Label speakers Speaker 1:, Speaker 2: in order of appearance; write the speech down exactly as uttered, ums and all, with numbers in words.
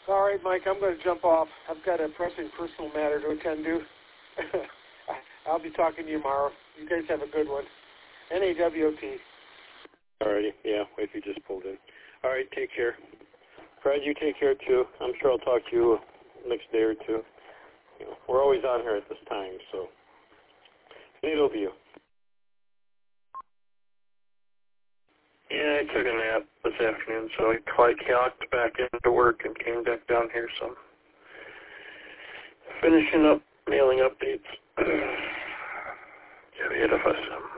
Speaker 1: All right, Mike, I'm going to jump off. I've got a pressing personal matter to attend to. I'll be talking to you tomorrow. You guys have a good one. N A W O T.
Speaker 2: All righty. Yeah, if you just pulled in. All right, take care. Fred, you take care, too. I'm sure I'll talk to you next day or two. You know, we're always on here at this time, so neat of you.
Speaker 3: Yeah, I took a nap this afternoon, so I clocked back into work and came back down here, so finishing up mailing updates. Yeah, we had a fuss.